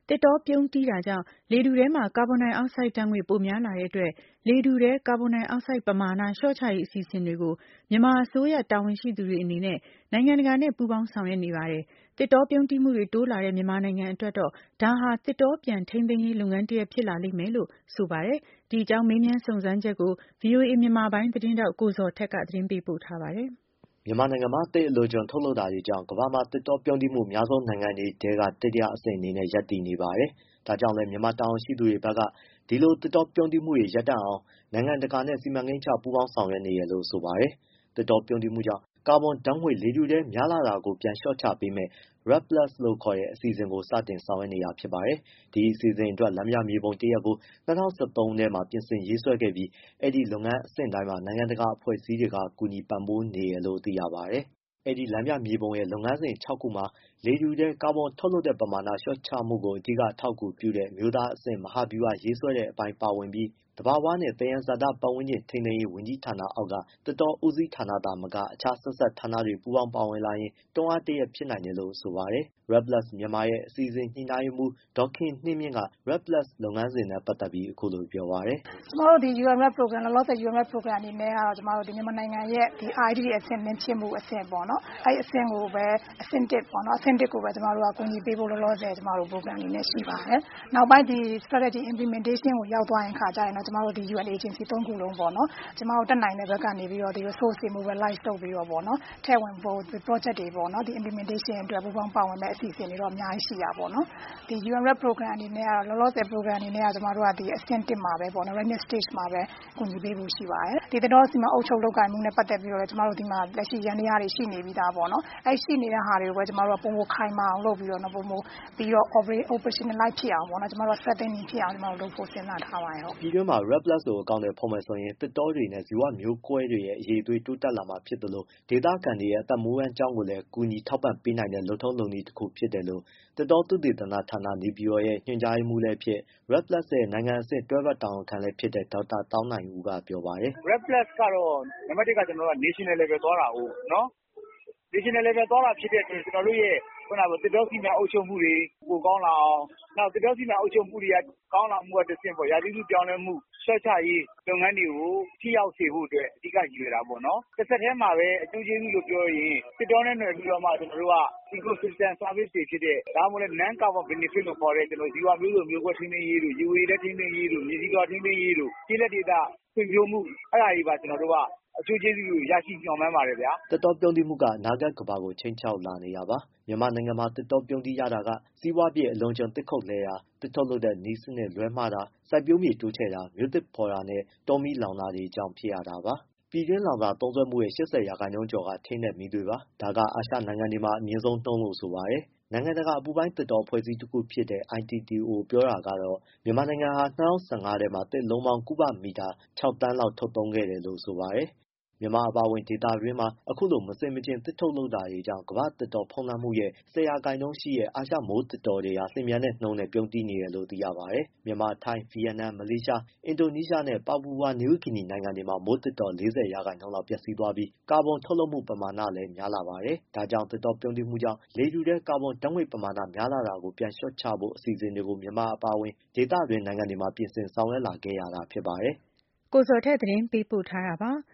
သစ်တောပြုန်းတီးတာကြောင့်လေထုထဲမှာကာဗွန်ဒိုင်အောက်ဆိုက်ဓာတ်ငွေ့ပိုများလာတဲ့အတွက်လေထုထဲကာဗွန်ဒိုင်အောက်ဆိုက်ပမာဏလျှော့ချရေးအစီအစဉ်တွေကိုမြန်မာအစိုးရတာဝန်ရှိသူတွေအနေနဲ့နိုင်ငံတကာနဲ့ပူးပေါင်းဆောင်ရွက်နေပါတယ်။သစ်တောပြုန်းတီးမှုတွေတိုးလာတဲ့မြန်မာနိုင်ငံအတွက်တော့ဒါဟာသစ်တောပြန်ထိန်းသိမ်းရေးလုပ်ငန်းတစ်ရပ်ဖြစ်လာလိမ့်မယ်လို့ဆိုပါတယ်။ဒီအကြောင်းမေးမြန်းစုံစမ်းချက်ကို VOA မြန်မာပိုင်းသတင်းထောက်ကိုဇော်ထက်ကသတင်းပေးပို့ထားပါတယ်။မြန်မာနိုင်ငံမှာသစ်အလွန်အကျွံထုတ်လုပ်တာတွေကြောင့်ကမ္ဘာမှာသစ်တောပြုန်းတီးမှုအများဆုံးနိုင်ငံတွေထဲကတတိယအဆင့်အနေနဲ့ရပ်တည်နေပါတယ်။ဒါကြောင့်လည်းမြန်မာတာဝန်ရှိသူတွေဘက်ကဒီလိုသစ်တောပြုန်းတီးမှုတွေရပ်တန့်အောင်နိုင်ငံတကာနဲ့စီမံကိန်းချပူးပေါင်းဆောင်ရွက်နေတယ်လို့ဆိုပါတယ်။သစ်တောပြုန်းတီးမှုကြောင့်ကာဗွန်ဓာတ်ငွေ့လေထုထဲများလာတာကိုပြန်လျှော့ချပေးမယ့် REDD+ လို့ခေါ်တဲ့အစီအစဉ်ကိုစတင်ဆောင်ရွက်နေတာဖြစ်ပါတယ်။ ဒီအစီအစဉ်အတွက်လမ်းပြမြေပုံတစ်ရပ်ကို ၂၀၁၃ထဲမှာပြင်ဆင်ရေးဆွဲခဲ့ပြီးအဲဒီလုပ်ငန်းအဆင့်တိုင်းမှာနိုင်ငံတကာအဖွဲ့အစည်းတွေကကူညီပံ့ပိုးနေတယ်လို့သိရပါတယ်။ အဲဒီလမ်းပြမြေပုံရဲ့လုပ်ငန်းစဉ် ၆ ခုမှာ လေထုထဲကာဗွန်ထုတ်လွှတ်တဲ့ပမာဏလျှော့ချမှုကိုအဓိကအထောက်အကူပြုတဲ့ အမျိုးသားအဆင့်မဟာဗျူဟာရေးဆွဲတဲ့အပိုင်းပါဝင်ပြီး သဘာဝနဲ့သယံဇာတပတ်ဝန်းကျင်ထိန်းသိမ်းရေးဝန်ကြီးဌာနအောက်က သစ်တောဦးစီးဌာနသာမက အခြားဆက်စပ်ဌာနတွေပူးပေါင်းပါဝင်လာရင်တွန်းအားတစ်ရပ်ဖြစ်နိုင်တယ်လို့ဆိုပါတယ်။ REDD+ Myanmar ရဲ့အစီအစဉ်ညှိနှိုင်းရေးမှူးဒေါ်ခင်နှင်းမြင့်က REDD+ လုပ်ငန်းစဉ်နဲ့ပတ်သက်ပြီးအခုလိုပြောပါတယ်။ “ကျမတို့ဒီ UN-REDD program လောလောဆယ် UN-REDD program အနေနဲ့ကတော့မြန်မာနိုင်ငံရဲ့ REDD အဆင့်လင်းဖြစ်မှုအဆင့်ပေါ့နော်။ အဲဒီအဆင့်ကိုပဲအဆင့် 1 ပေါ့နော်။ အဆင့် 1 ကိုပဲကျမတို့ကကူညီပေးဖို့လောလောဆယ် ကျမတို့ program အနေနဲ့ရှိပါတယ်။ နောက်ပိုင်းဒီ strategy implementation ကိုရောက်သွားတဲ့အခါကျရင်တော့ ကျမတို့ဒီ UN agency သုံးခုလုံးပေါ့နော်။ ကျမတို့တတ်နိုင်တဲ့ဘက်ကနေပြီးတော့ resource တွေ mobilize လုပ်ပြီးတော့ပေါ့နော်ထည့်ဝင်ဖို့ project တွေပေါ့နော် implementation အတွက်ပူးပေါင်းပါဝင်မယ့်အစီအစဉ်တွေတော့အများကြီးရှိတာပေါ့နော်။ ဒီ UN-REDD program အနေနဲ့ကတော့လောလောဆယ် program အနေနဲ့ကကျမတို့ကဒီအဆင့် 1 မှာပဲပေါ့နော် readiness stage မှာပဲကူညီပေးဖို့ရှိပါတယ်။ ဒီသစ်တောစီမံအုပ်ချုပ်လုပ်ကိုင်မှုနဲ့ပတ်သက်ပြီးတော့လည်းကျမတို့ဒီမှာလက်ရှိယန္တရားတွေရှိနေပြီးသားပေါ့နော်။ အဲဒီရှိနေတဲ့ဟာတွေကိုပဲကျမတို့ကပိုမိုခိုင်မာအောင်လုပ်ပြီးတော့ပိုမိုပြီးတော့ operationalize ဖြစ်အောင်ပေါ့နော် ကျမတို့က strengthening ဖြစ်အောင်ကျမတို့လုပ်ဖို့စဉ်းစားထားပါတယ်။ ” ပြည်တွင်းမှာ REDD+ ကိုအကောင်အထည်ဖော်မယ်ဆိုရင် သစ်တောတွေနဲ့ဇီဝမျိုးကွဲတွေရဲ့အရည်အသွေးတိုးတက်လာမှာဖြစ်သလို ဒေသခံတွေရဲ့အသက်မွေးဝမ်းကျောင်းကိုလည်းကူညီထောက်ပံ့ပေးနိုင်တဲ့လုပ်ထုံးလုပ်နည်းတစ်ခုဖြစ်တယ်လို့ သစ်တောသုတေသနဌာန ရဲ့ ညွှန်ကြားရေးမှူးလည်းဖြစ် REDD+ ရဲ့နိုင်ငံအဆင့်တွဲဖက်တာဝန်ခံလည်းဖြစ်တဲ့ ဒေါက်တာသောင်းနိုင်ဦးကပြောပါတယ်။ “REDD+ ကတော့နံပါတ် ၁ က national level သွားတာကိုးနော်။ national level သွားတာဖြစ်တဲ့အတွက် ကျနော်တို့ရဲ့သစ်တောစီမံအုပ်ချုပ်မှုတွေပိုကောင်းလာအောင် နောက်သစ်တောစီမံအုပ်ချုပ်မှုတွေကကောင်းလာမှုကတဆင့်ရာသီဥတုပြောင်းလဲမှုလျှော့ချရေးလုပ်ငန်းတွေကိုထိရောက်စေဖို့အတွက်အဓိကရည်ရွယ်တာပေါ့နော်။ တဆက်တည်းမှာပဲအကျိုးကျေးဇူးလို့ပြောရင်သစ်တောနဲ့နွယ်ပြီးတော့မှကျနော်တို့က ecosystem service တွေဖြစ်တဲ့ ဒါမှမဟုတ် non carbon benefit လို့ခေါ်တဲ့ ဇီဝမျိုးစုံမျိုးကွဲထိန်းသိမ်းရေးတို့ ရေဝေရေလဲထိန်းသိမ်းရေးတို့ မြေဆီလွှာထိန်းသိမ်းရေးတို့ ကျေးလက်ဒေသဖွံ့ဖြိုးမှုအဲဒါတွေပါကျနော်တို့ကအကျိုးကျေးဇူးတွေရရှိမျှော်မှန်းပါတယ်ဗျာ။ ” သစ်တောပြုန်းတီးမှုကအနာဂတ်ကမ္ဘာကိုခြိမ်းခြောက်လာနေတာပါ။ မြန်မာနိုင်ငံမှာသစ်တောပြုန်းတီးရတာက စီးပွားဖြစ်အလွန်အကျွံသစ်ခုတ်လှဲတာ၊ သစ်ထုတ်လုပ်တဲ့နည်းစနစ်လွဲမှားတာ၊ စိုက်ပျိုးမြေတိုးချဲ့တာ၊ မြို့သစ်ဖော်တာနဲ့ တောမီးလောင်တာတွေကြောင့်ဖြစ်ရတာပါ။ ပြည်တွင်းလောင်စာသုံးစွဲမှုရဲ့ ၈၀ ရာခိုင်နှုန်းကျော်က ထင်းနဲ့မီးသွေးပါ။ ဒါကအာရှနိုင်ငံတွေမှာအမြင့်ဆုံးနှုန်းလို့ဆိုပါတယ်။ နိုင်ငံတကာအပူပိုင်းသစ်တောအဖွဲ့အစည်းတစ်ခုဖြစ်တဲ့ ITTO ပြောတာကတော့ မြန်မာနိုင်ငံဟာ၂၀၁၅ထဲမှာသစ်လုံးပေါင်း ကုဗမီတာ ၆ သန်းလောက်ထုတ်သုံးခဲ့တယ်လို့ဆိုပါတယ်။ မြန်မာအပါအဝင်ဒေသတွင်းမှာအခုလိုမဆင်မခြင်သစ်ထုတ်လုပ်တာတွေကြောင့်ကမ္ဘာ့သစ်တောဖုံးလွှမ်းမှုရဲ့ ၁၀ ရာခိုင်နှုန်းရှိတဲ့အာရှမိုးသစ်တောတွေဟာ လျင်မြန်တဲ့နှုန်းနဲ့ပြုန်းတီးနေတယ်လို့သိရပါတယ်။ မြန်မာ၊ ထိုင်း၊ ဗီယက်နမ်၊ မလေးရှား၊ အင်ဒိုနီးရှားနဲ့ ပါပူဝါနယူးဂီနီနိုင်ငံတွေမှာမိုးသစ်တော ၄၀ ရာခိုင်နှုန်းလောက်ပျက်စီးသွားပြီး ကာဗွန်ထုတ်လွှတ်မှုပမာဏလည်းများလာပါတယ်။ ဒါကြောင့်သစ်တောပြုန်းတီးမှုကြောင့်လေထုထဲကာဗွန်ဓာတ်ငွေ့ပမာဏများလာတာကိုပြန်လျှော့ချဖို့အစီအစဉ်တွေကိုမြန်မာအပါအဝင်ဒေသတွင်းနိုင်ငံတွေမှာပြင်ဆင်ဆောင်ရွက်လာခဲ့ရတာဖြစ်ပါတယ်။ကိုဇော်ထက်သတင်းပေးပို့ထားတာပါ။